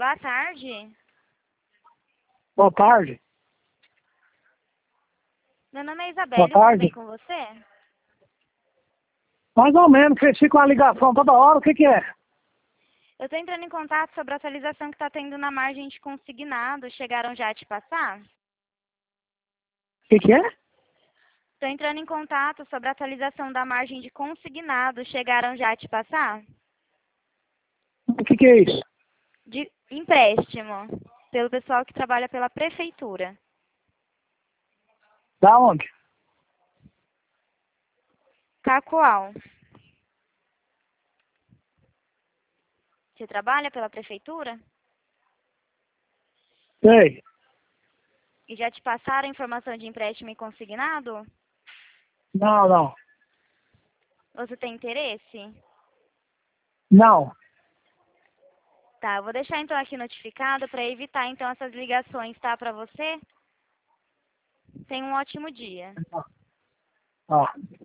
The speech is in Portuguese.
Boa tarde. Boa tarde. Meu nome é Isabelle, Boa tarde. tudo bem com você? Mais ou menos, vocês ficam a ligação toda hora, o que que é? Eu estou entrando em contato sobre a atualização que está tendo na margem de consignado. Chegaram já a te passar? O que que é? Estou entrando em contato sobre a atualização da margem de consignado. Chegaram já a te passar? O que que é isso? De empréstimo, pelo pessoal que trabalha pela prefeitura. Da onde? Cacoal. Você trabalha pela prefeitura? Sei. E já te passaram a informação de empréstimo e consignado? Não, não. Você tem interesse? Não. Tá, eu vou deixar então aqui notificado para evitar então essas ligações, tá, para você? Tenha um ótimo dia. Ó.